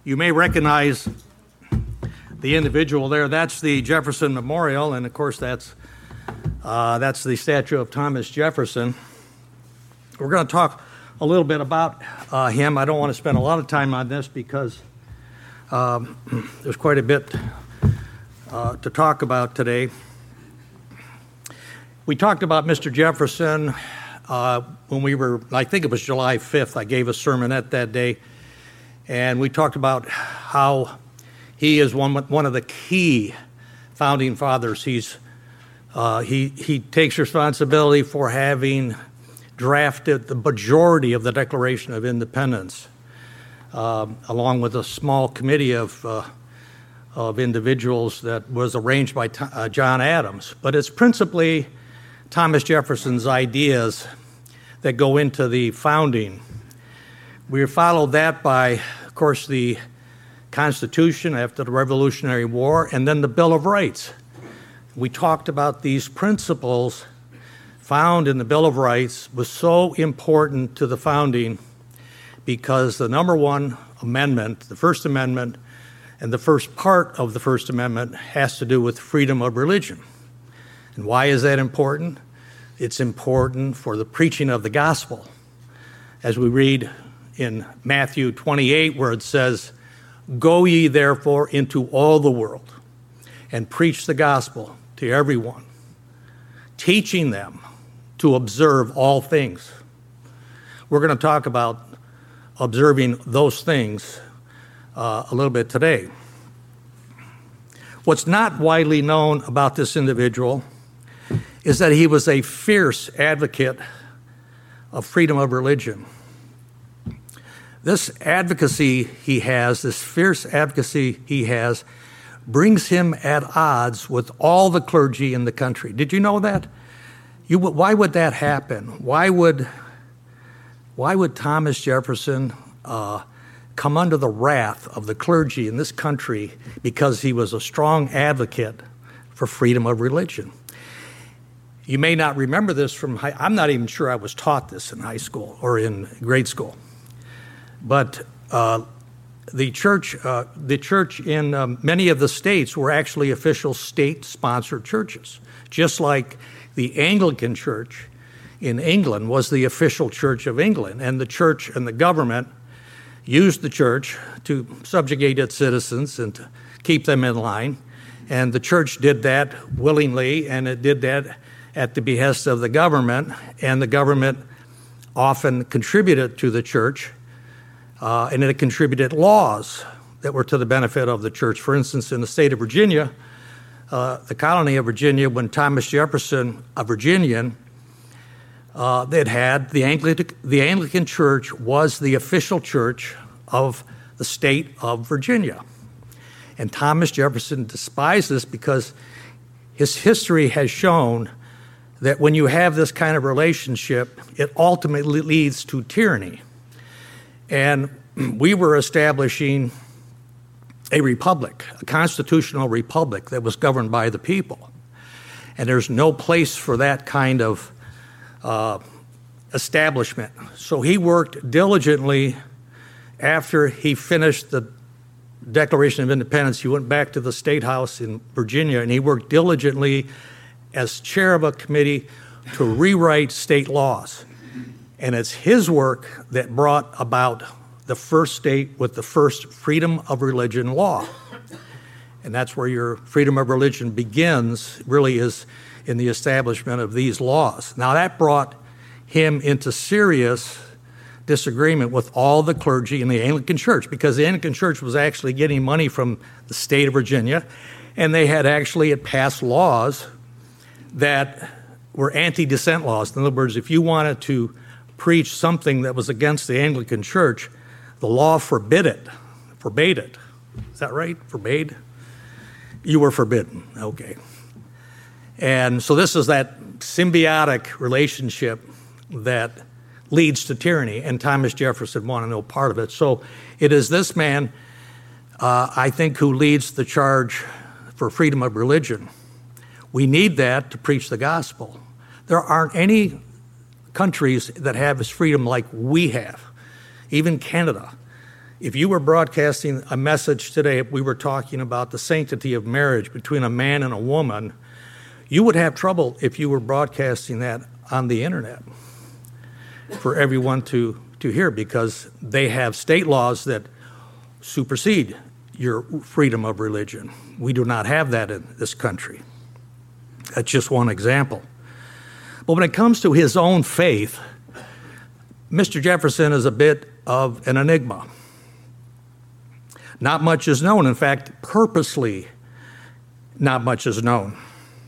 You may recognize the individual there. That's the Jefferson Memorial, and of course that's the statue of Thomas Jefferson. We're going to talk a little bit about him. I don't want to spend a lot of time on this because there's quite a bit to talk about today. We talked about Mr. Jefferson when we were, I think it was July 5th, I gave a sermonette that day, and we talked about how he is one of the key founding fathers. He takes responsibility for having drafted the majority of the Declaration of Independence, along with a small committee of individuals that was arranged by John Adams. But it's principally Thomas Jefferson's ideas that go into the founding. We followed that by, of course, the Constitution after the Revolutionary War, and then the Bill of Rights. We talked about these principles found in the Bill of Rights was so important to the founding because the number one amendment, the First Amendment, and the first part of the First Amendment has to do with freedom of religion. And why is that important? It's important for the preaching of the gospel. As we read in Matthew 28, where it says, "Go ye therefore into all the world and preach the gospel to everyone, teaching them to observe all things." We're going to talk about observing those things a little bit today. What's not widely known about this individual is that he was a fierce advocate of freedom of religion. This advocacy he has, this fierce advocacy he has, brings him at odds with all the clergy in the country. Did you know that? Why would that happen? Why would Thomas Jefferson come under the wrath of the clergy in this country because he was a strong advocate for freedom of religion? You may not remember this from I'm not even sure I was taught this in high school or in grade school. But the church in many of the states were actually official state-sponsored churches, just like the Anglican Church in England was the official church of England, and the church and the government used the church to subjugate its citizens and to keep them in line, and the church did that willingly, and it did that at the behest of the government, and the government often contributed to the church, and it contributed laws that were to the benefit of the church. For instance, in the state of Virginia, the colony of Virginia, when Thomas Jefferson, a Virginian, the Anglican Church was the official church of the state of Virginia. And Thomas Jefferson despised this because his history has shown that when you have this kind of relationship, it ultimately leads to tyranny. And we were establishing a republic, a constitutional republic that was governed by the people. And there's no place for that kind of establishment. So he worked diligently after he finished the Declaration of Independence. He went back to the State House in Virginia, and he worked diligently as chair of a committee to rewrite state laws. And it's his work that brought about the first state with the first freedom of religion law. And that's where your freedom of religion begins, really is in the establishment of these laws. Now that brought him into serious disagreement with all the clergy in the Anglican Church, because the Anglican Church was actually getting money from the state of Virginia, and they had actually passed laws that were anti-dissent laws. In other words, if you wanted to preach something that was against the Anglican Church, the law forbade it. Is that right? Forbade? You were forbidden. Okay. And so this is that symbiotic relationship that leads to tyranny, and Thomas Jefferson wanted no part of it. So it is this man, I think, who leads the charge for freedom of religion. We need that to preach the gospel. There aren't any countries that have this freedom like we have. Even Canada If you were broadcasting a message today, if we were talking about the sanctity of marriage between a man and a woman, you would have trouble if you were broadcasting that on the internet for everyone to hear, because they have state laws that supersede your freedom of religion. We do not have that in this country. That's just one example. But when it comes to his own faith, Mr. Jefferson is a bit of an enigma. Not much is known. In fact, purposely, not much is known.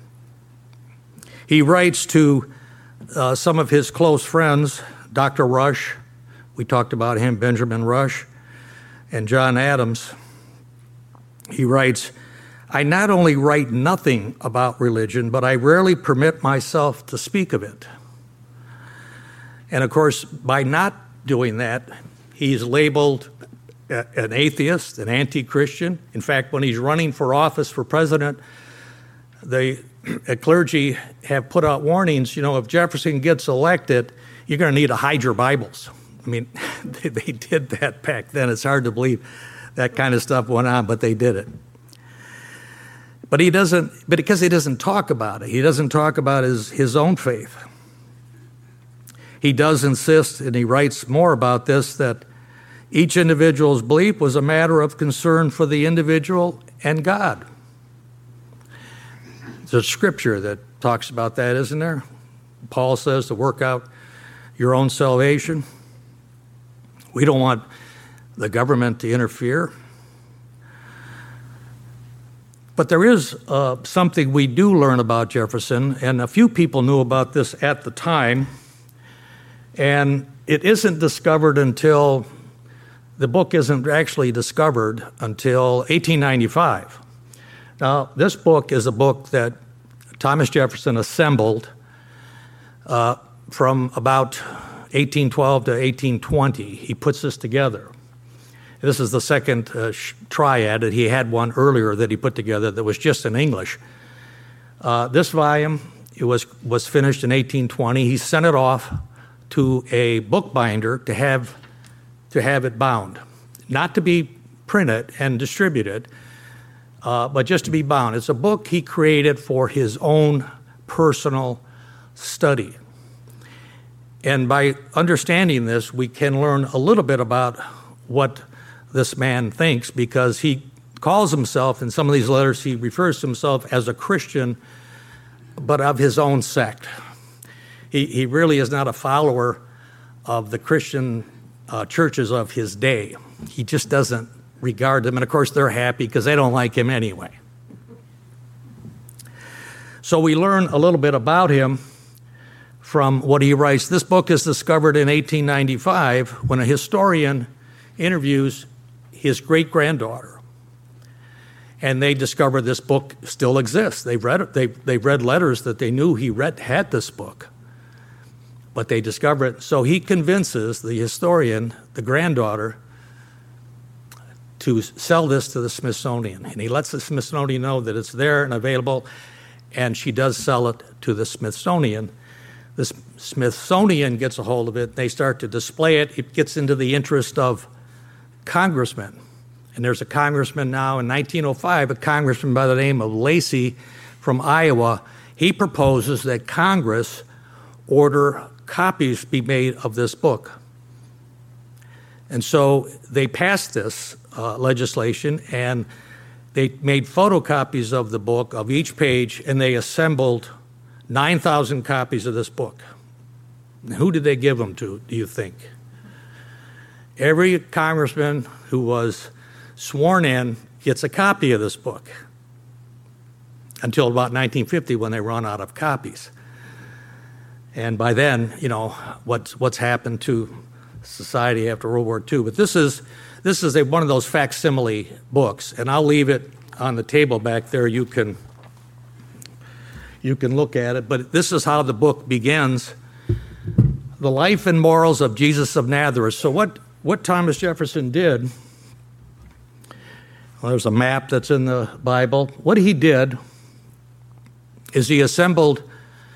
He writes to some of his close friends, Dr. Rush, we talked about him, Benjamin Rush, and John Adams. He writes, "I not only write nothing about religion, but I rarely permit myself to speak of it." And of course, by not doing that, he's labeled an atheist, an anti-Christian. In fact, when he's running for office for president, the clergy have put out warnings, if Jefferson gets elected, you're going to need to hide your Bibles. I mean, they did that back then. It's hard to believe that kind of stuff went on, but they did it. But because he doesn't talk about it, he doesn't talk about his own faith. He does insist, and he writes more about this, that each individual's belief was a matter of concern for the individual and God. There's scripture that talks about that, isn't there? Paul says to work out your own salvation. We don't want the government to interfere. But there is something we do learn about Jefferson, and a few people knew about this at the time, and it isn't discovered until, the book isn't actually discovered until 1895. Now, this book is a book that Thomas Jefferson assembled from about 1812 to 1820. He puts this together. This is the second triad. He had one earlier that he put together that was just in English. This volume, it was finished in 1820. He sent it off to a bookbinder to have it bound, not to be printed and distributed, but just to be bound. It's a book he created for his own personal study. And by understanding this, we can learn a little bit about what this man thinks, because he calls himself, in some of these letters, he refers to himself as a Christian, but of his own sect. He really is not a follower of the Christian churches of his day. He just doesn't regard them, and of course they're happy because they don't like him anyway. So we learn a little bit about him from what he writes. This book is discovered in 1895 when a historian interviews his great-granddaughter, and they discover this book still exists. They've read it. They've read letters that they knew he had this book, but they discover it. So he convinces the historian, the granddaughter, to sell this to the Smithsonian, and he lets the Smithsonian know that it's there and available, and she does sell it to the Smithsonian. The Smithsonian gets a hold of it. They start to display it. It gets into the interest of congressmen. And there's a congressman now in 1905, a congressman by the name of Lacey from Iowa. He proposes that Congress order copies be made of this book. And so they passed this legislation, and they made photocopies of the book, of each page, and they assembled 9,000 copies of this book. And who did they give them to, do you think? Every congressman who was sworn in gets a copy of this book until about 1950, when they run out of copies. And by then, what's happened to society after World War II. But this is one of those facsimile books, and I'll leave it on the table back there. You can look at it, but this is how the book begins: the life and morals of Jesus of Nazareth. So what Thomas Jefferson did, well, there's a map that's in the Bible. What he did is he assembled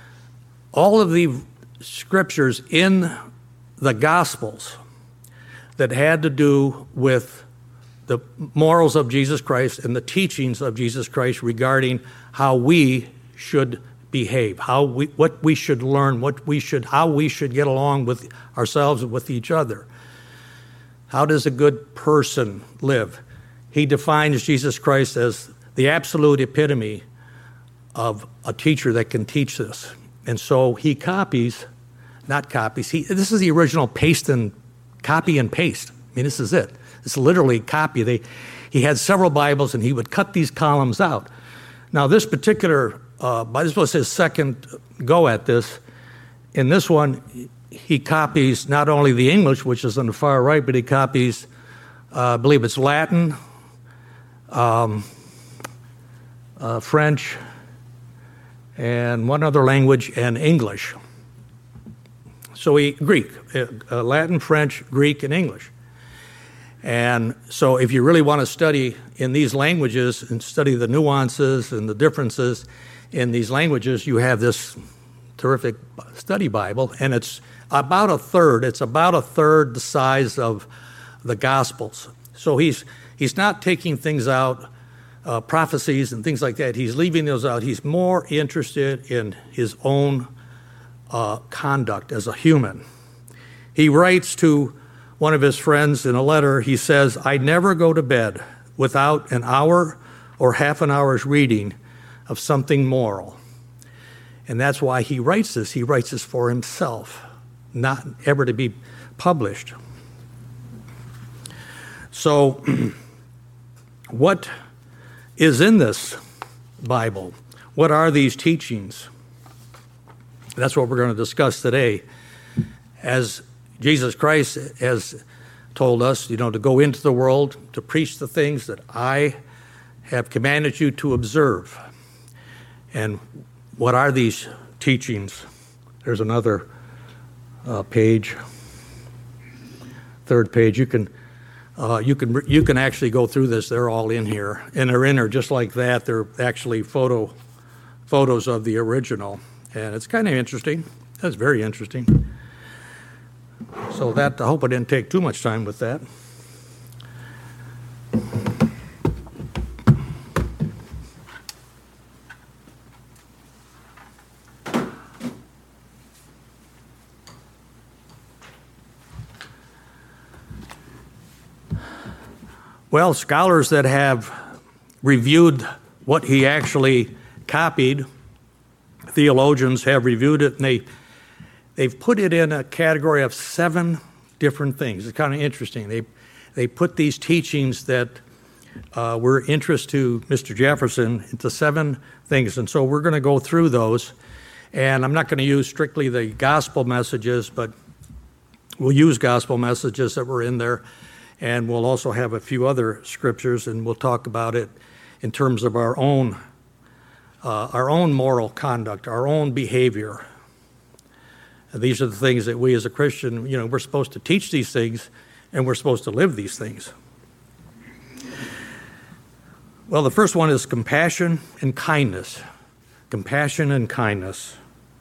all of the scriptures in the Gospels that had to do with the morals of Jesus Christ and the teachings of Jesus Christ regarding how we should behave, what we should learn, how we should get along with ourselves and with each other. How does a good person live? He defines Jesus Christ as the absolute epitome of a teacher that can teach this. And so he this is the original copy and paste. I mean, this is it. It's literally copy. He had several Bibles, and he would cut these columns out. Now, this particular, this was his second go at this. In this one, he copies not only the English, which is on the far right, but he copies, I believe it's Latin, French, and one other language, and English. So Greek, Latin, French, Greek, and English. And so if you really want to study in these languages and study the nuances and the differences in these languages, you have this terrific study Bible, and it's about a third the size of the Gospels. So he's not taking things out, prophecies and things like that. He's leaving those out. He's more interested in his own conduct as a human. He writes to one of his friends in a letter, he says, "I never go to bed without an hour or half an hour's reading of something moral." And that's why he writes this. He writes this for himself, not ever to be published. So what is in this Bible? What are these teachings? That's what we're going to discuss today. As Jesus Christ has told us, to go into the world, to preach the things that I have commanded you to observe. And what are these teachings? There's another page, third page. You can actually go through this. They're all in here, and they're in there just like that. They're actually photos of the original, and it's kind of interesting. That's very interesting. So that, I hope I didn't take too much time with that. Well, scholars that have reviewed what he actually copied, theologians have reviewed it, and they've put it in a category of 7 different things. It's kind of interesting. They put these teachings that were interest to Mr. Jefferson into 7 things, and so we're going to go through those. And I'm not going to use strictly the gospel messages, but we'll use gospel messages that were in there, and we'll also have a few other scriptures, and we'll talk about it in terms of our own moral conduct, our own behavior. These are the things that we as a Christian, we're supposed to teach these things, and we're supposed to live these things. Well, the first one is compassion and kindness. Compassion and kindness.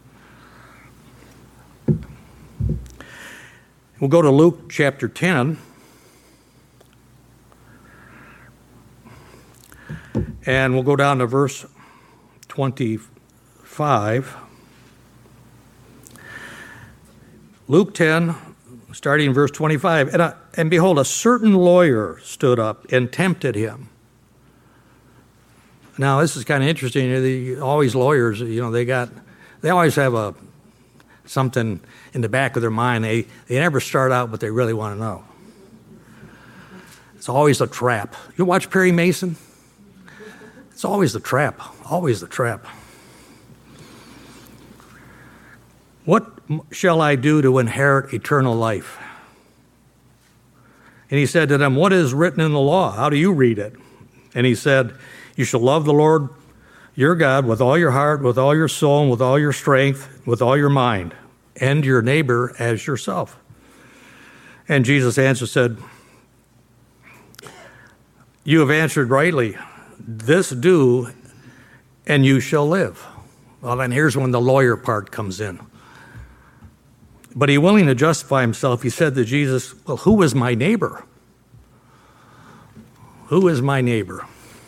We'll go to Luke chapter 10. And we'll go down to verse 25. Luke 10, starting in verse 25. And behold, a certain lawyer stood up and tempted him. Now, this is kind of interesting. Always lawyers, they always have something in the back of their mind. They never start out what they really want to know. It's always a trap. You watch Perry Mason? It's always the trap, always the trap. What shall I do to inherit eternal life? And he said to them, what is written in the law? How do you read it? And he said, you shall love the Lord your God with all your heart, with all your soul, and with all your strength, with all your mind, and your neighbor as yourself. And Jesus answered, said, you have answered rightly. This do, and you shall live. Well, then here's when the lawyer part comes in. But he, willing to justify himself, he said to Jesus, well, who is my neighbor? Who is my neighbor?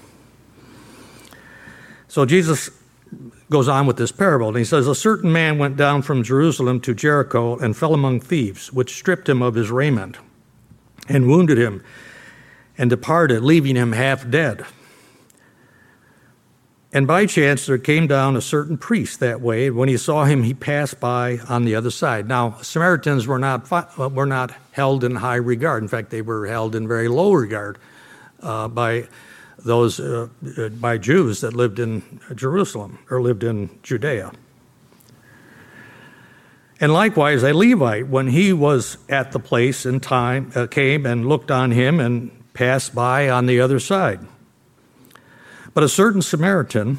So Jesus goes on with this parable, and he says, a certain man went down from Jerusalem to Jericho and fell among thieves, which stripped him of his raiment and wounded him and departed, leaving him half dead. And by chance there came down a certain priest that way. When he saw him, he passed by on the other side. Now, Samaritans were not held in high regard. In fact, they were held in very low regard by those by Jews that lived in Jerusalem or lived in Judea. And likewise, a Levite, when he was at the place in time, came and looked on him and passed by on the other side. But a certain Samaritan,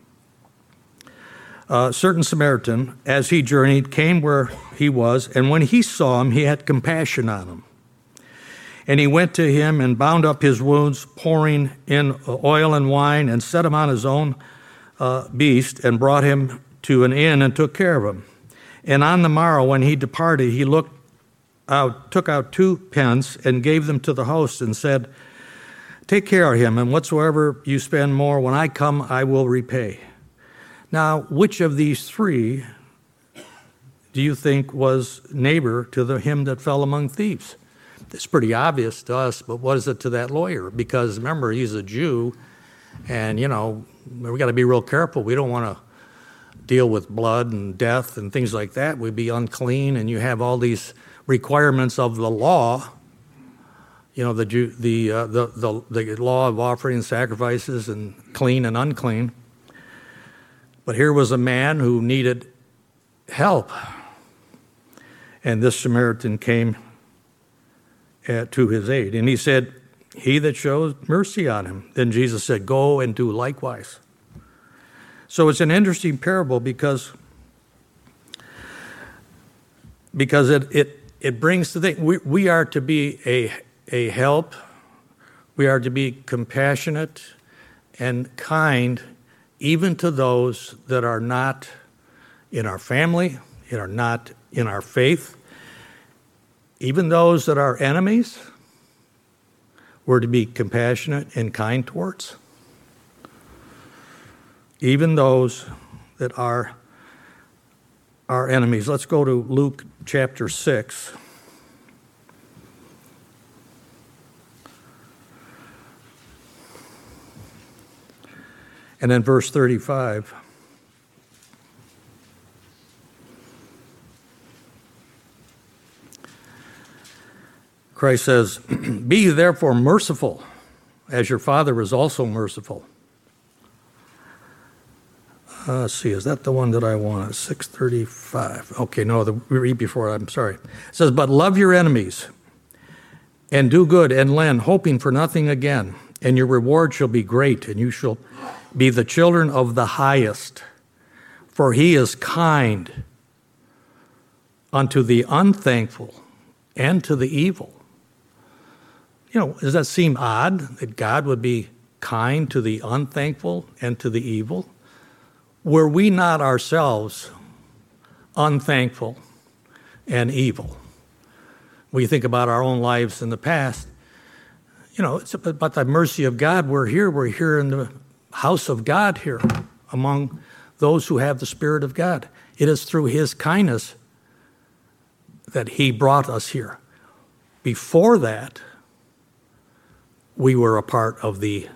as he journeyed, came where he was, and when he saw him, he had compassion on him. And he went to him and bound up his wounds, pouring in oil and wine, and set him on his own beast, and brought him to an inn and took care of him. And on the morrow, when he departed, he took out 2 pence and gave them to the host and said, take care of him, and whatsoever you spend more, when I come, I will repay. Now, which of these 3 do you think was neighbor to him that fell among thieves? It's pretty obvious to us, but what is it to that lawyer? Because remember, he's a Jew, and, we got to be real careful. We don't want to deal with blood and death and things like that. We'd be unclean, and you have all these requirements of the law. The law of offering sacrifices and clean and unclean. But here was a man who needed help. And this Samaritan came to his aid. And he said, he that shows mercy on him. Then Jesus said, go and do likewise. So it's an interesting parable because it brings to think we are to be a help. We are to be compassionate and kind even to those that are not in our family, that are not in our faith. Even those that are enemies, we're to be compassionate and kind towards. Even those that are our enemies. Let's go to Luke chapter 6. And then verse 35. Christ says, be ye therefore merciful, as your Father is also merciful. Let's see, is that the one that I wanted? 6:35. Okay, no, read before, I'm sorry. It says, but love your enemies, and do good, and lend, hoping for nothing again. And your reward shall be great, and you shall be the children of the highest. For he is kind unto the unthankful and to the evil. Does that seem odd that God would be kind to the unthankful and to the evil? Were we not ourselves unthankful and evil? When you think about our own lives in the past, it's about the mercy of God. We're here in the house of God here among those who have the Spirit of God. It is through his kindness that he brought us here. Before that, we were a part of the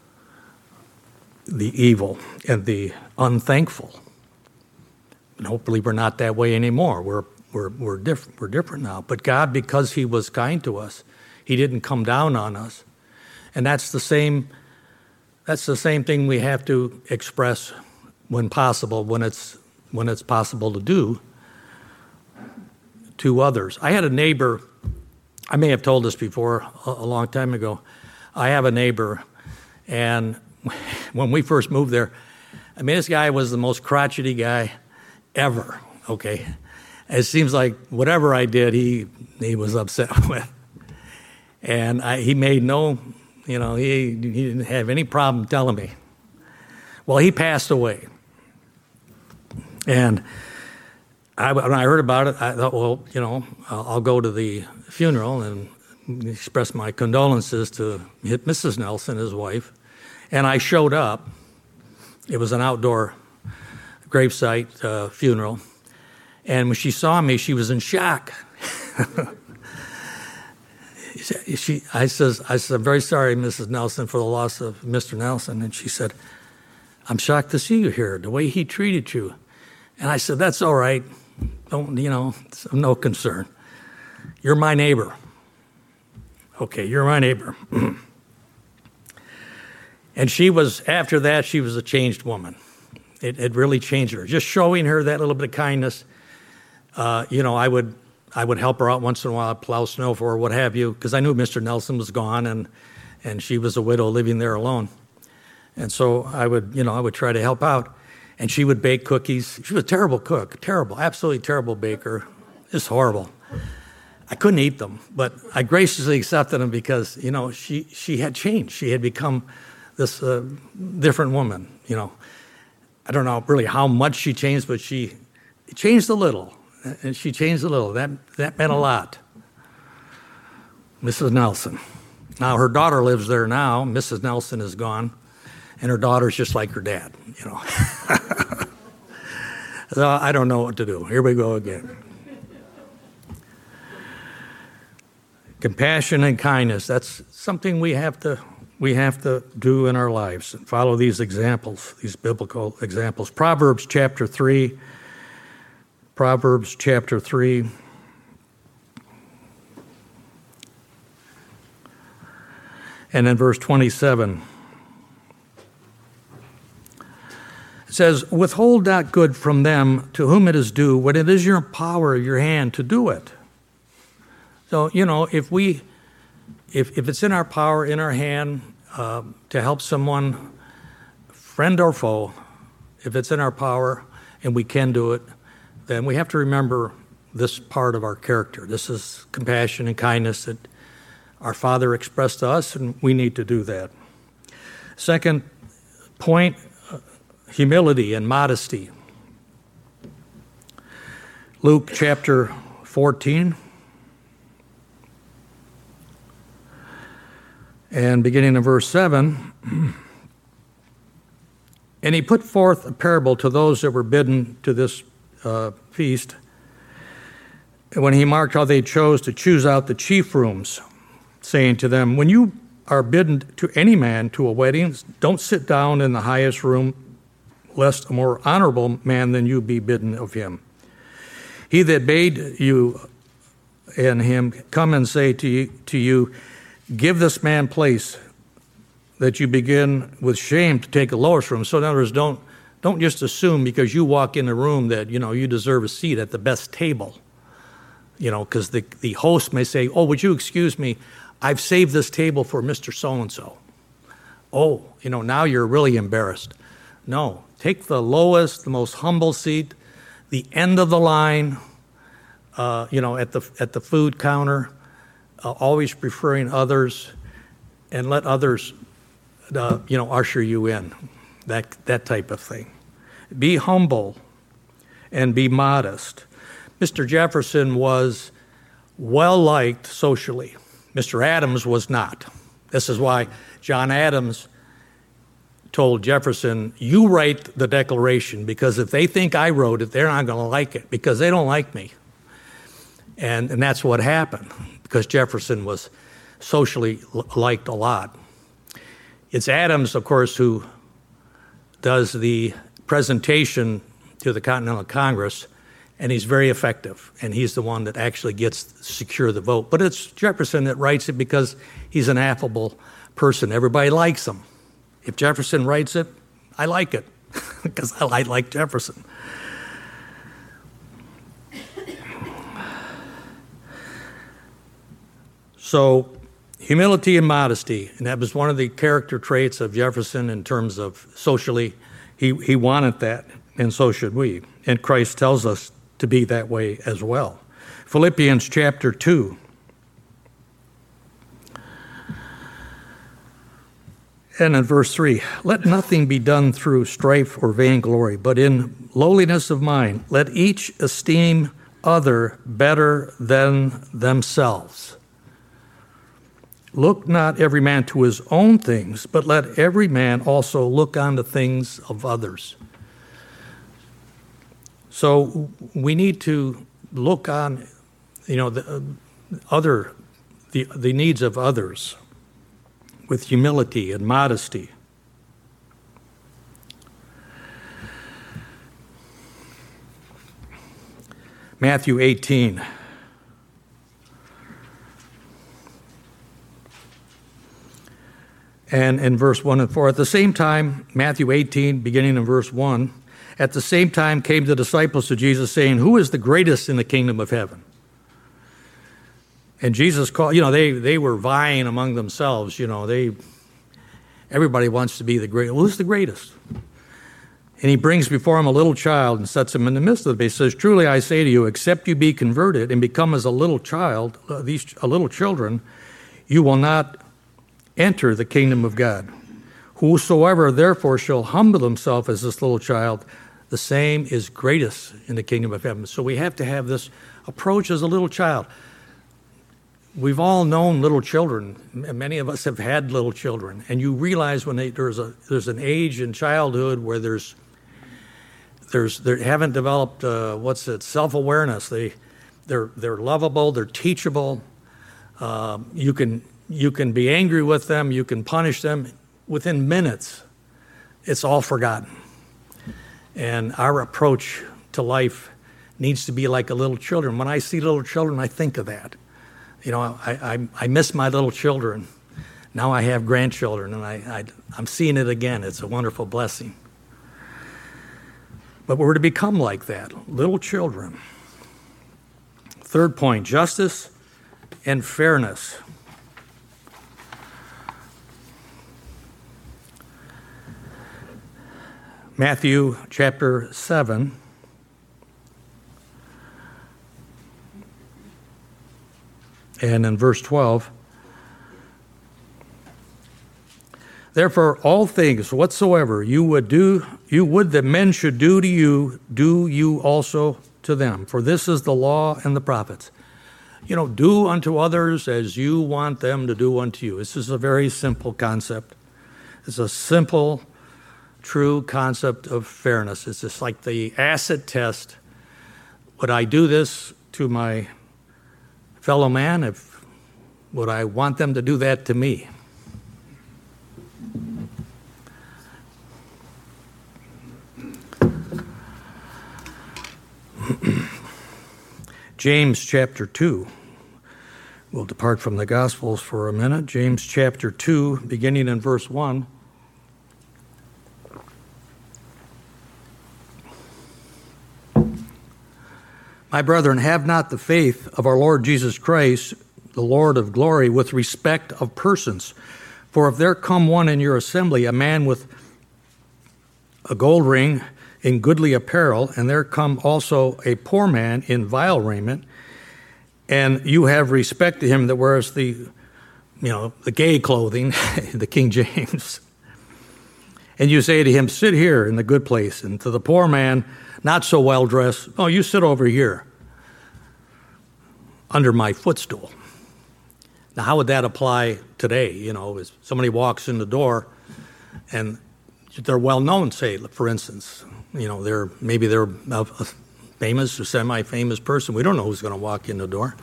evil and the unthankful. And hopefully we're not that way anymore. We're different now. But God, because he was kind to us, he didn't come down on us. And that's the same thing we have to express when possible, when it's possible to do to others. I had a neighbor, I may have told this before a long time ago. I have a neighbor, and when we first moved there, this guy was the most crotchety guy ever, okay? It seems like whatever I did, he was upset with. And he made no, he didn't have any problem telling me. Well, he passed away. And when I heard about it, I thought, well, I'll go to the funeral and express my condolences to Mrs. Nelson, his wife. And I showed up. It was an outdoor gravesite funeral. And when she saw me, she was in shock. I said, I'm very sorry, Mrs. Nelson, for the loss of Mr. Nelson. And she said, I'm shocked to see you here, the way he treated you. And I said, that's all right. Don't, it's of no concern. You're my neighbor. Okay, you're my neighbor. And after that, she was a changed woman. It really changed her. Just showing her that little bit of kindness. I would help her out once in a while, plow snow for her, what have you, because I knew Mr. Nelson was gone and she was a widow living there alone. And so I would try to help out. And she would bake cookies. She was a terrible cook, absolutely terrible baker. Just horrible. I couldn't eat them, but I graciously accepted them because, she had changed. She had become this different woman, I don't know really how much she changed, but she changed a little. And she changed a little. That meant a lot. Mrs. Nelson. Now, her daughter lives there now. Mrs. Nelson is gone. And her daughter's just like her dad, So I don't know what to do. Here we go again. Compassion and kindness, that's something we have to do in our lives and follow these examples, these biblical examples. Proverbs chapter 3. And then verse 27. It says, withhold not good from them to whom it is due, when it is your power, your hand to do it. So, if it's in our power, in our hand, to help someone, friend or foe, if it's in our power and we can do it, then we have to remember this part of our character. This is compassion and kindness that our Father expressed to us, and we need to do that. Second point, humility and modesty. Luke chapter 14. And beginning in verse 7, and he put forth a parable to those that were bidden to this feast, when he marked how they chose to choose out the chief rooms, saying to them, when you are bidden to any man to a wedding, don't sit down in the highest room, lest a more honorable man than you be bidden of him. He that bade you and him come and say to you, give this man place, that you begin with shame to take the lowest room. So in other words, don't just assume because you walk in a room that, you deserve a seat at the best table. Because the host may say, oh, would you excuse me? I've saved this table for Mr. So-and-so. Oh, now you're really embarrassed. No, take the lowest, the most humble seat, the end of the line, at the food counter, always preferring others, and let others, usher you in, that type of thing. Be humble and be modest. Mr. Jefferson was well-liked socially. Mr. Adams was not. This is why John Adams told Jefferson, you write the Declaration, because if they think I wrote it, they're not going to like it, because they don't like me. And that's what happened, because Jefferson was socially liked a lot. It's Adams, of course, who does the presentation to the Continental Congress, and he's very effective, and he's the one that actually gets to secure the vote. But it's Jefferson that writes it because he's an affable person. Everybody likes him. If Jefferson writes it, I like it, because I like Jefferson. So humility and modesty, and that was one of the character traits of Jefferson in terms of socially. He wanted that, and so should we. And Christ tells us to be that way as well. Philippians chapter 2. And in verse 3, let nothing be done through strife or vainglory, but in lowliness of mind, let each esteem other better than themselves. Look not every man to his own things, but let every man also look on the things of others. So we need to look on, the needs of others with humility and modesty. Matthew 18. And in verse 1 and 4, at the same time, Matthew 18, beginning in verse 1, at the same time came the disciples to Jesus, saying, who is the greatest in the kingdom of heaven? And Jesus called, they were vying among themselves, everybody wants to be the greatest. Well, who's the greatest? And he brings before him a little child and sets him in the midst of them. He says, truly I say to you, except you be converted and become as a little child, a little children, you will not enter the kingdom of God. Whosoever therefore shall humble himself as this little child, the same is greatest in the kingdom of heaven. So we have to have this approach as a little child. We've all known little children. Many of us have had little children, and you realize when there's an age in childhood where they haven't developed self-awareness. They're lovable. They're teachable. You can be angry with them. You can punish them. Within minutes, it's all forgotten. And our approach to life needs to be like a little children. When I see little children, I think of that. I miss my little children. Now I have grandchildren, and I'm seeing it again. It's a wonderful blessing. But we're to become like that, little children. Third point, justice and fairness. Matthew chapter 7. And in verse 12, therefore all things whatsoever you would that men should do to you, do you also to them. For this is the law and the prophets. Do unto others as you want them to do unto you. This is a very simple concept. It's a simple, true concept of fairness. It's just like the acid test. Would I do this to my fellow man? Would I want them to do that to me? James chapter 2. We'll depart from the Gospels for a minute. James chapter 2, beginning in verse 1. My brethren, have not the faith of our Lord Jesus Christ, the Lord of glory, with respect of persons. For if there come one in your assembly, a man with a gold ring in goodly apparel, and there come also a poor man in vile raiment, and you have respect to him that wears the gay clothing, the King James, and you say to him, sit here in the good place, and to the poor man, not so well dressed, oh, you sit over here under my footstool. Now, how would that apply today? As somebody walks in the door and they're well known, say, for instance, they're a famous or semi-famous person. We don't know who's going to walk in the door.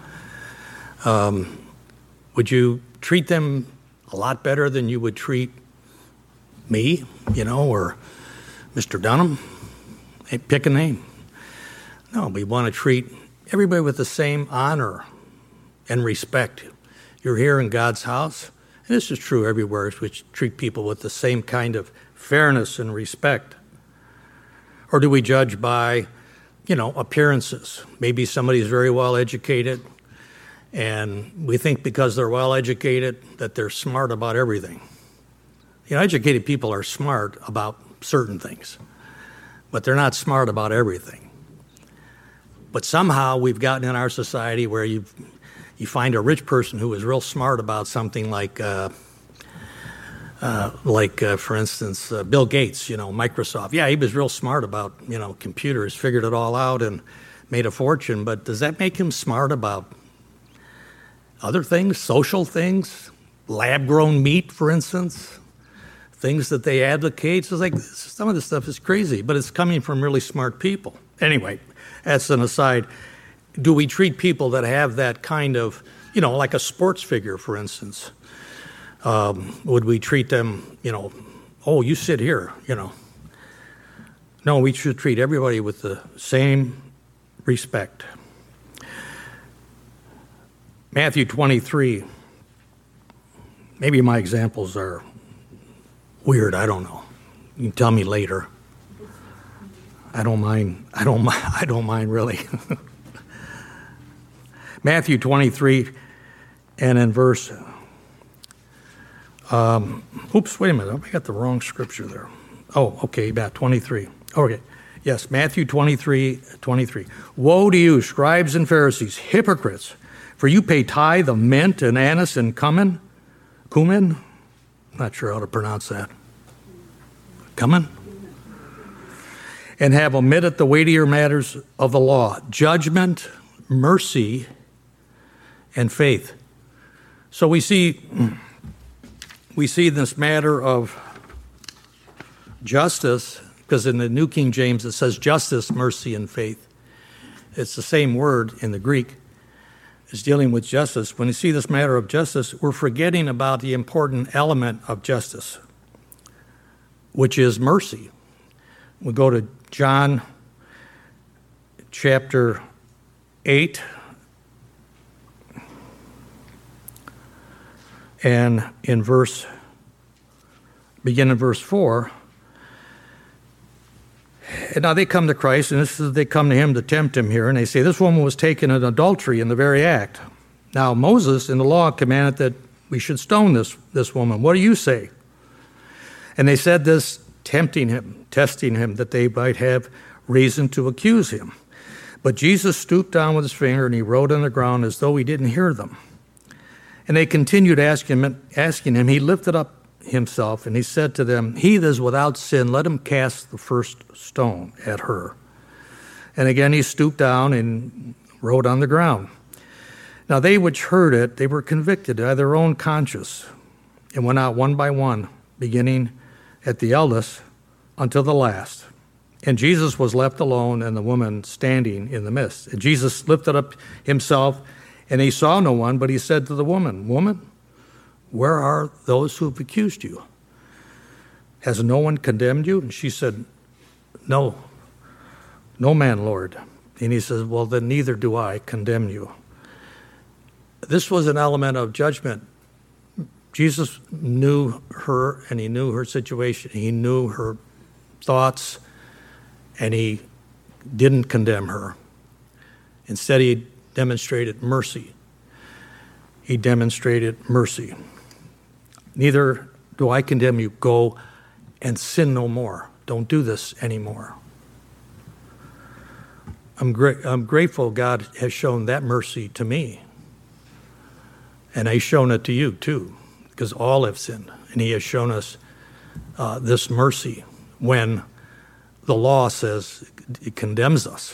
Would you treat them a lot better than you would treat me, or Mr. Dunham? Hey, pick a name. No, we want to treat everybody with the same honor and respect. You're here in God's house, and this is true everywhere. We treat people with the same kind of fairness and respect. Or do we judge by, appearances? Maybe somebody's very well educated, and we think because they're well educated that they're smart about everything. Educated people are smart about certain things, but they're not smart about everything. But somehow we've gotten in our society where you find a rich person who is real smart about something like For instance, Bill Gates, Microsoft. Yeah, he was real smart about, computers, figured it all out and made a fortune. But does that make him smart about other things, social things, lab-grown meat, for instance, things that they advocate? It's like some of this stuff is crazy, but it's coming from really smart people. Anyway, that's an aside. Do we treat people that have that kind of, like a sports figure, for instance? Would we treat them, oh, you sit here, No, we should treat everybody with the same respect. Matthew 23. Maybe my examples are weird, I don't know. You can tell me later. I don't mind really. Matthew 23 and in verse wait a minute. I got the wrong scripture there. Oh, okay, about 23. Okay, yes, Matthew 23:23. Woe to you, scribes and Pharisees, hypocrites, for you pay tithe of mint and anise and cumin. Not sure how to pronounce that. Cumin? And have omitted the weightier matters of the law, judgment, mercy, and faith. So we see this matter of justice, because in the New King James it says justice, mercy, and faith. It's the same word in the Greek. It's dealing with justice. When you see this matter of justice, we're forgetting about the important element of justice, which is mercy. We go to John chapter 8. And begin in verse 4. And now they come to Christ, and they come to him to tempt him here, and they say, this woman was taken in adultery in the very act. Now Moses in the law commanded that we should stone this woman. What do you say? And they said this, tempting him, testing him, that they might have reason to accuse him. But Jesus stooped down with his finger, and he wrote on the ground as though he didn't hear them. And they continued asking him. He lifted up himself, and he said to them, he that is without sin, let him cast the first stone at her. And again he stooped down and wrote on the ground. Now they which heard it, they were convicted by their own conscience, and went out one by one, beginning at the eldest until the last. And Jesus was left alone, and the woman standing in the midst. And Jesus lifted up himself, and he saw no one, but he said to the woman, woman, where are those who have accused you? Has no one condemned you? And she said, no man, Lord. And he says, well, then neither do I condemn you. This was an element of judgment. Jesus knew her, and he knew her situation. He knew her thoughts, and he didn't condemn her. Instead, he demonstrated mercy. He demonstrated mercy. Neither do I condemn you. Go and sin no more. Don't do this anymore. I'm grateful God has shown that mercy to me. And he's shown it to you too, because all have sinned. And he has shown us this mercy when the law says it condemns us.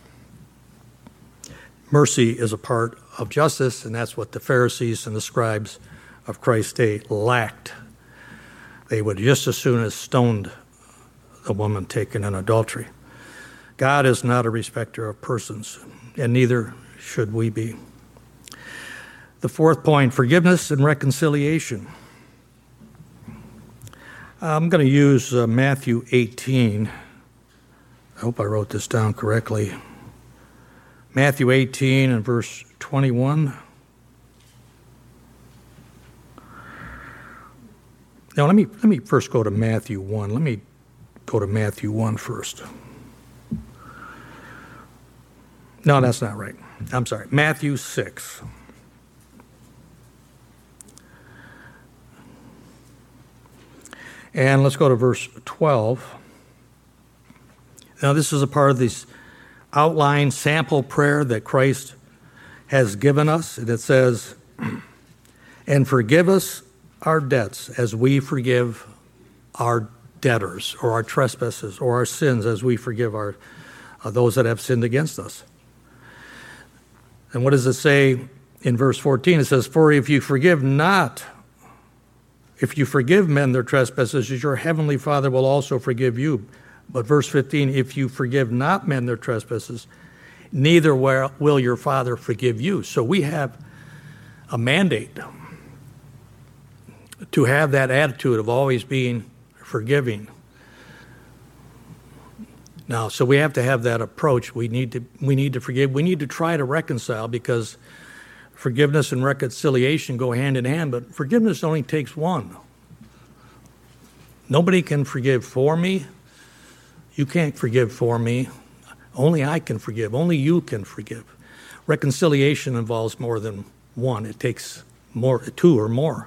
Mercy is a part of justice, and that's what the Pharisees and the scribes of Christ's day lacked. They would just as soon as stoned the woman taken in adultery. God is not a respecter of persons, and neither should we be. The fourth point, forgiveness and reconciliation. I'm going to use Matthew 18. I hope I wrote this down correctly. Matthew 18 and verse 21. Now, let me first go to Matthew 1. Let me go to Matthew 1 first. No, that's not right. I'm sorry. Matthew 6. And let's go to verse 12. Now, this is a part of this outline sample prayer that Christ has given us. And it says, and forgive us our debts as we forgive our debtors, or our trespasses, or our sins as we forgive those that have sinned against us. And what does it say in verse 14? It says, for if you forgive men their trespasses, your heavenly Father will also forgive you. But verse 15, if you forgive not men their trespasses, neither will your Father forgive you. So we have a mandate to have that attitude of always being forgiving. Now, so we have to have that approach. We need to forgive. We need to try to reconcile, because forgiveness and reconciliation go hand in hand, but forgiveness only takes one. Nobody can forgive for me. You can't forgive for me. Only I can forgive. Only you can forgive. Reconciliation involves more than one. It takes two or more.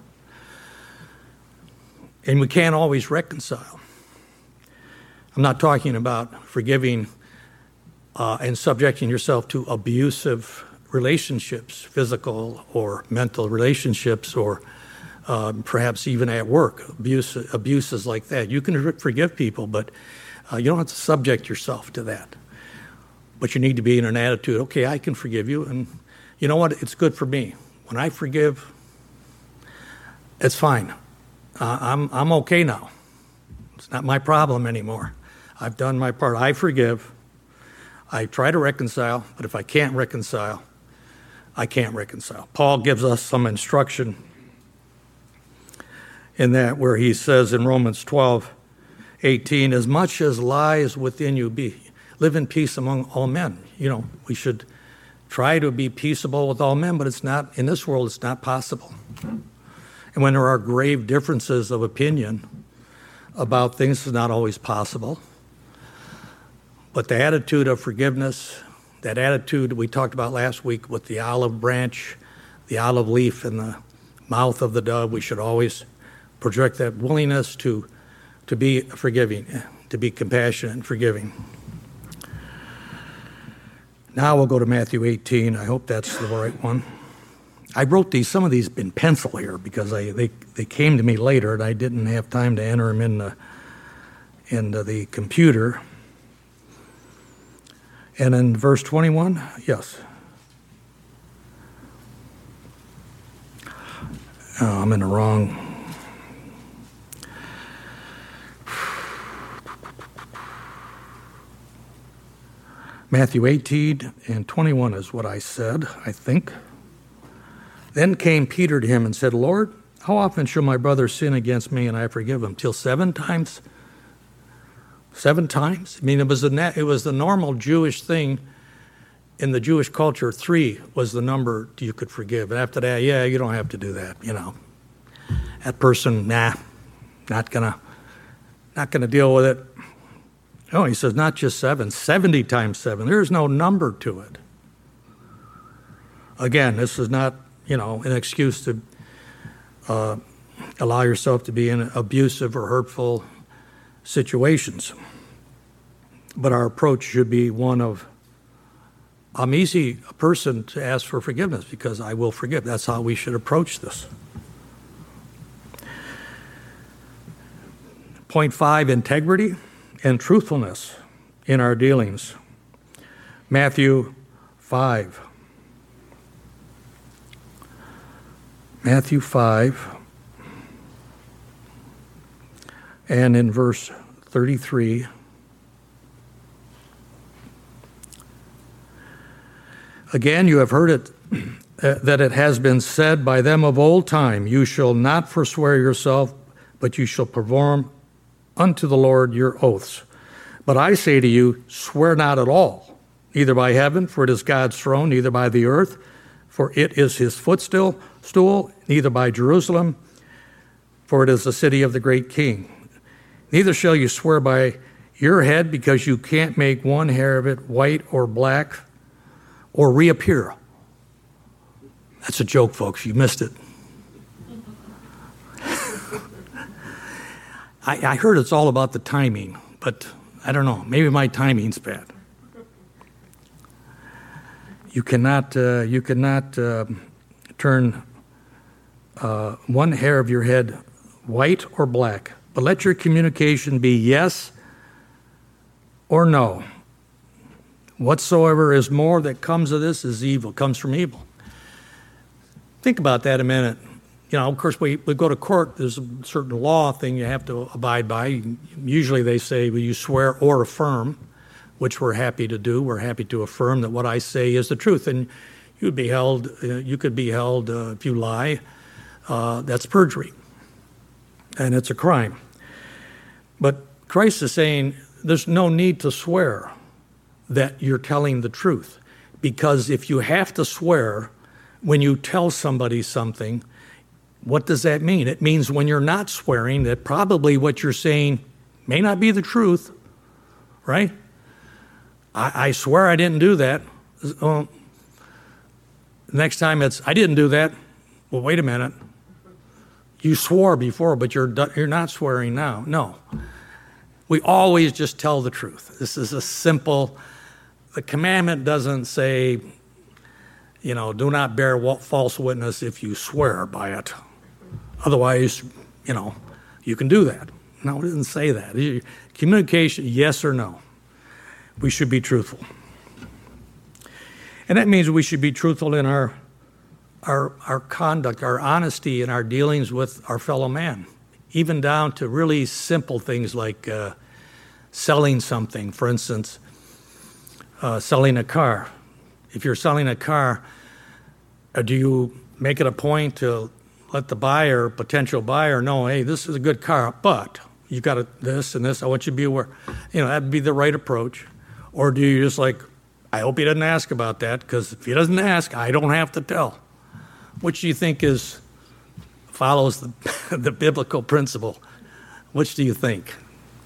And we can't always reconcile. I'm not talking about forgiving and subjecting yourself to abusive relationships, physical or mental relationships, or perhaps even at work, abuses like that. You can forgive people, but you don't have to subject yourself to that. But you need to be in an attitude, okay, I can forgive you, and you know what? It's good for me. When I forgive, it's fine. I'm okay now. It's not my problem anymore. I've done my part. I forgive. I try to reconcile, but if I can't reconcile, I can't reconcile. Paul gives us some instruction in that, where he says in Romans 12:18, as much as lies within you, live in peace among all men. We should try to be peaceable with all men, but it's not, in this world, it's not possible. And when there are grave differences of opinion about things, it's not always possible. But the attitude of forgiveness, that attitude we talked about last week with the olive branch, the olive leaf in the mouth of the dove, we should always project that willingness to be forgiving, to be compassionate and forgiving. Now we'll go to Matthew 18. I hope that's the right one. I wrote some of these in pencil here because they came to me later and I didn't have time to enter them into the computer. And in verse 21, yes. Oh, I'm in the wrong. Matthew 18 and 21 is what I said, I think. Then came Peter to him and said, Lord, how often shall my brother sin against me and I forgive him? Till 7 times? 7 times? I mean, it was the normal Jewish thing in the Jewish culture. 3 was the number you could forgive. And after that, you don't have to do that, That person, not gonna deal with it. Oh, he says, not just 7, 70 times 7. There is no number to it. Again, this is not, an excuse to allow yourself to be in abusive or hurtful situations. But our approach should be one of, I'm a person to ask for forgiveness because I will forgive. That's how we should approach this. Point 5, integrity and truthfulness in our dealings. Matthew 5. Matthew 5, and in verse 33, again, you have heard it, that it has been said by them of old time, you shall not forswear yourself, but you shall perform unto the Lord your oaths. But I say to you, swear not at all, neither by heaven, for it is God's throne, neither by the earth, for it is his footstool, neither by Jerusalem, for it is the city of the great king. Neither shall you swear by your head, because you can't make one hair of it white or black or reappear. That's a joke, folks. You missed it. I heard it's all about the timing, but I don't know. Maybe my timing's bad. You cannot turn one hair of your head white or black, but let your communication be yes or no. Whatsoever is more that comes of this is evil, comes from evil. Think about that a minute. You know, of course, we go to court, there's a certain law thing you have to abide by. Usually they say, well, you swear or affirm, which we're happy to do. We're happy to affirm that what I say is the truth. And you could be held if you lie. That's perjury. And it's a crime. But Christ is saying there's no need to swear that you're telling the truth. Because if you have to swear when you tell somebody something, what does that mean? It means when you're not swearing that probably what you're saying may not be the truth, right? I swear I didn't do that. Next time it's, I didn't do that. Well, wait a minute. You swore before, but you're not swearing now. No. We always just tell the truth. This is a simple, the commandment doesn't say, you know, do not bear false witness if you swear by it. Otherwise, you know, you can do that. No, it doesn't say that. Communication, yes or no. We should be truthful. And that means we should be truthful in our conduct, our honesty, and our dealings with our fellow man, even down to really simple things like selling something. For instance, selling a car. If you're selling a car, do you make it a point to let the buyer, potential buyer, know, hey, this is a good car, but you got this and this, I want you to be aware. You know, that'd be the right approach. Or do you just like, I hope he doesn't ask about that, because if he doesn't ask, I don't have to tell. Which do you think follows the biblical principle? Which do you think?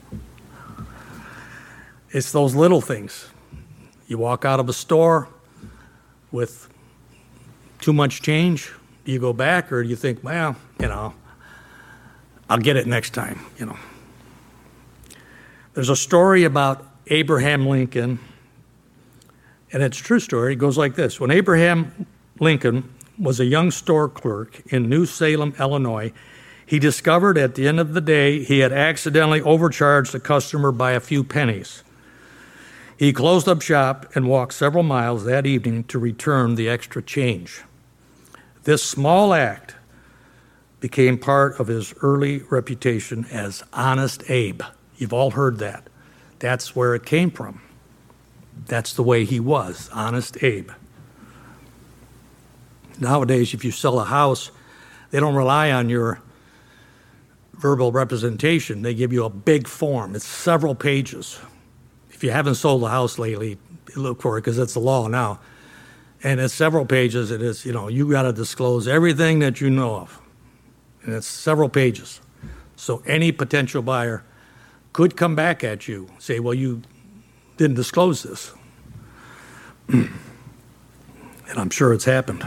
It's those little things. You walk out of a store with too much change, do you go back, or do you think, well, you know, I'll get it next time, you know? There's a story about Abraham Lincoln, and it's a true story. It goes like this. When Abraham Lincoln was a young store clerk in New Salem, Illinois, he discovered at the end of the day he had accidentally overcharged a customer by a few pennies. He closed up shop and walked several miles that evening to return the extra change. This small act became part of his early reputation as Honest Abe. You've all heard that. That's where it came from. That's the way he was, Honest Abe. Nowadays, if you sell a house, they don't rely on your verbal representation. They give you a big form. It's several pages. If you haven't sold a house lately, look for it, because it's the law now. And it's several pages. It is, you know, you got to disclose everything that you know of. And it's several pages. So any potential buyer could come back at you, say, well, you didn't disclose this. And I'm sure it's happened.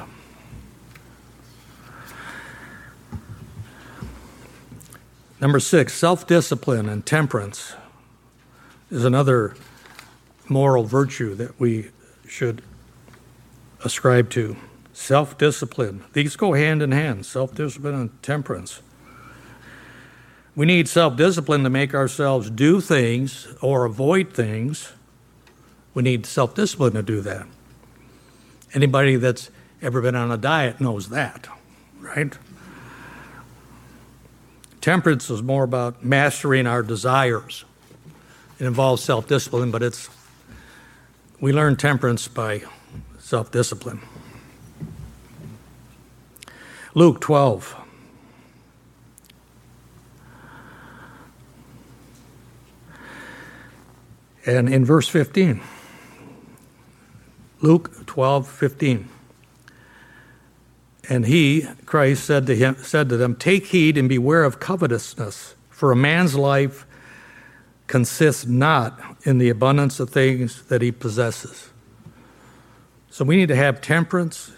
Number 6, self-discipline and temperance is another moral virtue that we should ascribe to. Self-discipline. These go hand in hand, self-discipline and temperance. We need self-discipline to make ourselves do things or avoid things. We need self-discipline to do that. Anybody that's ever been on a diet knows that, right? Temperance is more about mastering our desires. It involves self-discipline, but we learn temperance by self-discipline. Luke 12. And in verse 15, Luke 12:15. And he, Christ, said to them, take heed and beware of covetousness, for a man's life consists not in the abundance of things that he possesses. So we need to have temperance.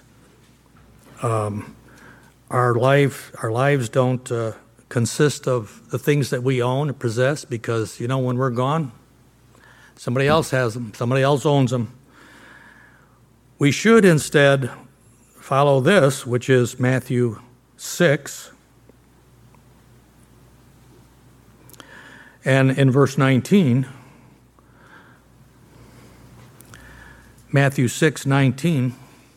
Our lives don't consist of the things that we own or possess, because, you know, when we're gone, somebody else has them. Somebody else owns them. We should instead follow this, which is Matthew 6. And in verse 19, Matthew 6:19,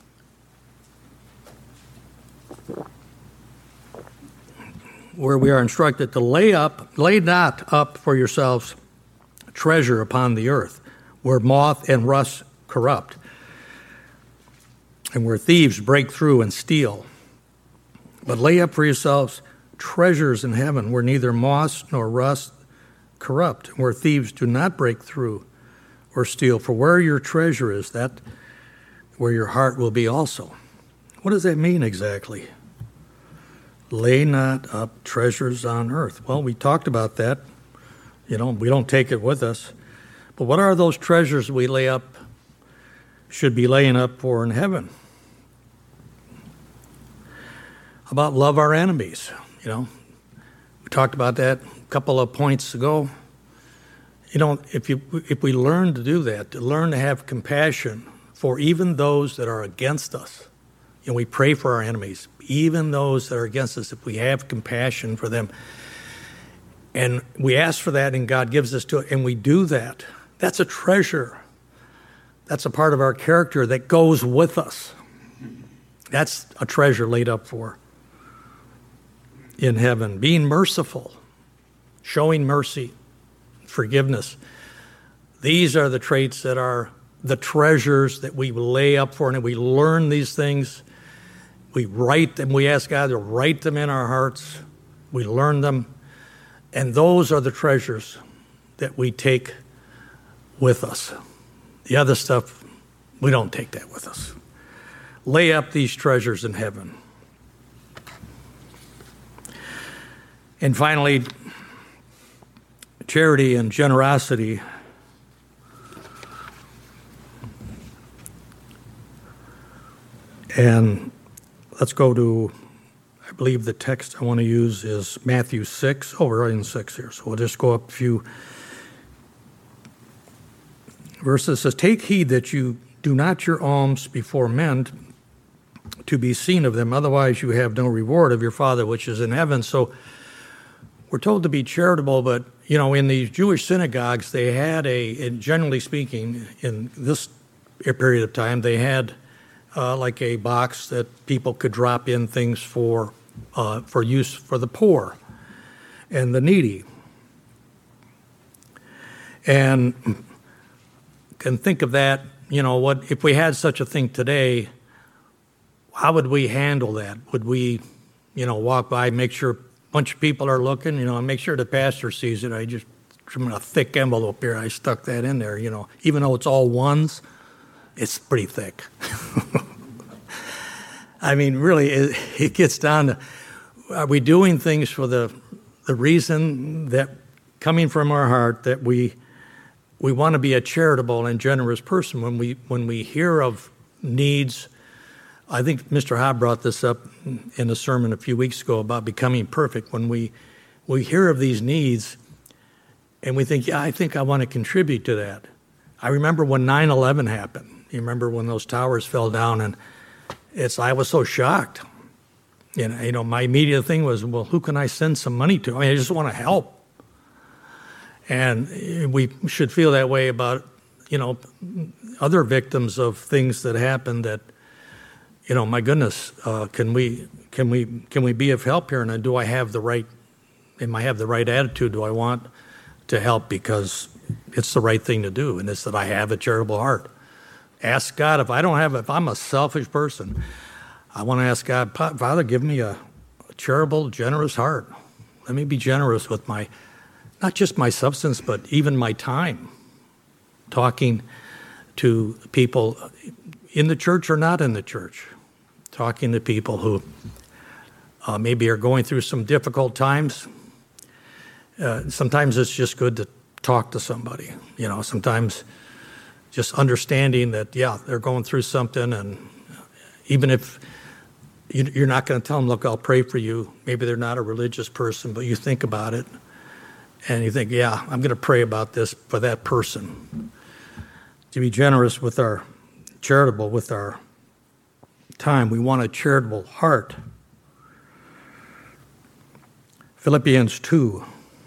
where we are instructed to lay not up for yourselves treasure upon the earth, where moth and rust corrupt, and where thieves break through and steal. But lay up for yourselves treasures in heaven, where neither moth nor rust corrupt, where thieves do not break through or steal. For where your treasure is, that where your heart will be also. What does that mean exactly? Lay not up treasures on earth. Well, we talked about that. We don't take it with us. But what are those treasures we lay up, should be laying up for in heaven? About love our enemies. We talked about that a couple of points ago. If we learn to do that, to learn to have compassion for even those that are against us, we pray for our enemies, even those that are against us, if we have compassion for them, and we ask for that and God gives us to it, and we do that, that's a treasure. That's a part of our character that goes with us. That's a treasure laid up for in heaven. Being merciful, showing mercy, forgiveness. These are the traits that are the treasures that we lay up for, and we learn these things. We write them. We ask God to write them in our hearts. We learn them. And those are the treasures that we take with us. The other stuff, we don't take that with us. Lay up these treasures in heaven. And finally, charity and generosity. And let's go to, I believe the text I want to use is Matthew 6. Oh, we're in 6 here, so we'll just go up a few verses. It says, take heed that you do not your alms before men to be seen of them, otherwise you have no reward of your Father which is in heaven. So we're told to be charitable, but in these Jewish synagogues, they had generally speaking, in this period of time, they had like a box that people could drop in things for use for the poor and the needy. And can think of that, what if we had such a thing today, how would we handle that? Would we, walk by, make sure a bunch of people are looking, and make sure the pastor sees it? I just trimmed a thick envelope here. I stuck that in there, even though it's all ones, it's pretty thick. I mean, really, it gets down to, are we doing things for the reason that, coming from our heart, that we want to be a charitable and generous person? When we hear of needs, I think Mr. Hobb brought this up in a sermon a few weeks ago about becoming perfect. When we hear of these needs and we think, I think I want to contribute to that. I remember when 9/11 happened. You remember when those towers fell down, and I was so shocked. My immediate thing was, well, who can I send some money to? I just want to help. And we should feel that way about, other victims of things that happen that, my goodness, can we be of help here? And am I have the right attitude? Do I want to help because it's the right thing to do? And it's that I have a charitable heart. Ask God, if I'm a selfish person, I want to ask God, Father, give me a charitable, generous heart. Let me be generous with not just my substance, but even my time, talking to people in the church or not in the church, talking to people who maybe are going through some difficult times. Sometimes it's just good to talk to somebody, sometimes just understanding that, they're going through something, and even if you're not going to tell them, look, I'll pray for you. Maybe they're not a religious person, but you think about it, and you think, I'm going to pray about this for that person. To be generous with charitable with our time. We want a charitable heart. Philippians 2.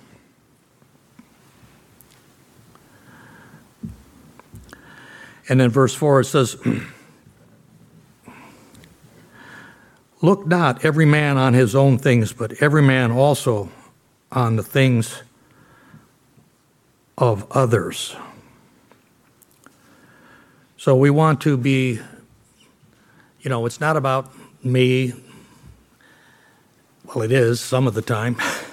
And in verse 4 it says, "Look not every man on his own things, but every man also on the things of others." So we want to be, it's not about me. Well, it is some of the time.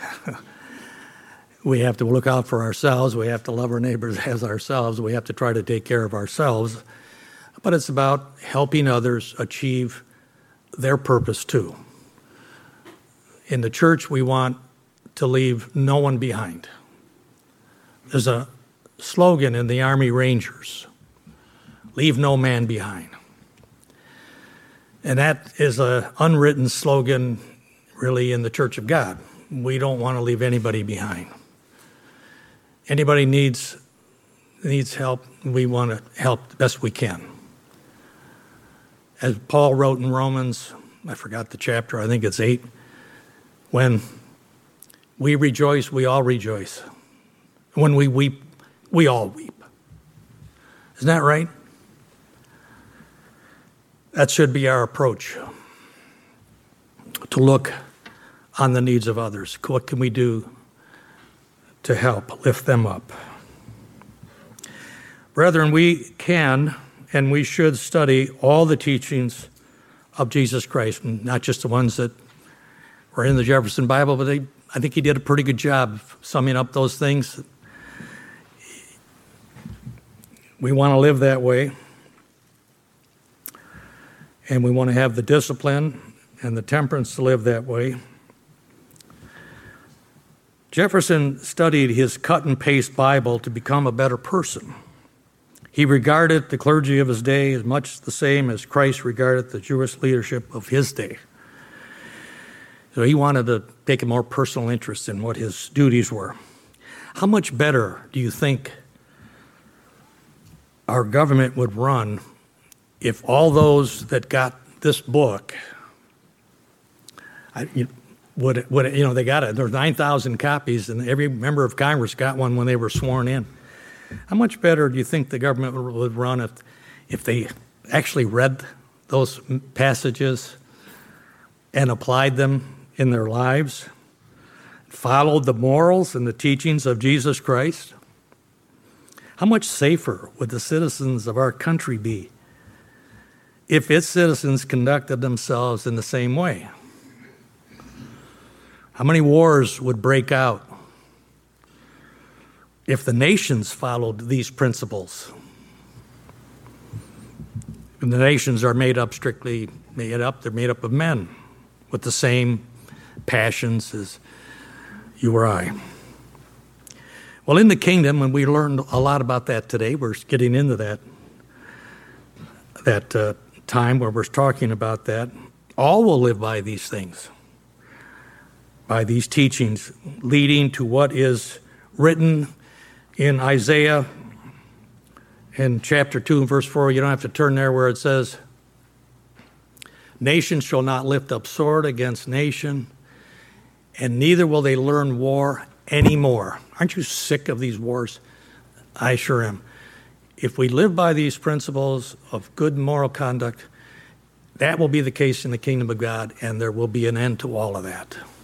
We have to look out for ourselves. We have to love our neighbors as ourselves. We have to try to take care of ourselves. But it's about helping others achieve their purpose too. In the church, we want to leave no one behind. There's a slogan in the Army Rangers, "Leave no man behind." And that is an unwritten slogan really in the Church of God. We don't want to leave anybody behind. Anybody needs help, we want to help the best we can. As Paul wrote in Romans, I forgot the chapter, I think it's 8, when we rejoice, we all rejoice. When we weep, we all weep. Isn't that right? That should be our approach, to look on the needs of others. What can we do to help lift them up? Brethren, we can and we should study all the teachings of Jesus Christ, not just the ones that were in the Jefferson Bible, but I think he did a pretty good job of summing up those things. We want to live that way, and we want to have the discipline and the temperance to live that way. Jefferson studied his cut-and-paste Bible to become a better person. He regarded the clergy of his day as much the same as Christ regarded the Jewish leadership of his day. So he wanted to take a more personal interest in what his duties were. How much better do you think our government would run if all those that got this book, they got it. There's 9,000 copies, and every member of Congress got one when they were sworn in. How much better do you think the government would run if they actually read those passages and applied them in their lives, followed the morals and the teachings of Jesus Christ? How much safer would the citizens of our country be if its citizens conducted themselves in the same way? How many wars would break out if the nations followed these principles? And the nations are they're made up of men with the same passions as you or I. Well, in the kingdom, and we learned a lot about that today, we're getting into that time where we're talking about that. All will live by these things, by these teachings, leading to what is written in Isaiah in chapter 2 and verse 4. You don't have to turn there, where it says, "Nation shall not lift up sword against nation, and neither will they learn war anymore." Aren't you sick of these wars? I sure am. If we live by these principles of good moral conduct, that will be the case in the kingdom of God, and there will be an end to all of that.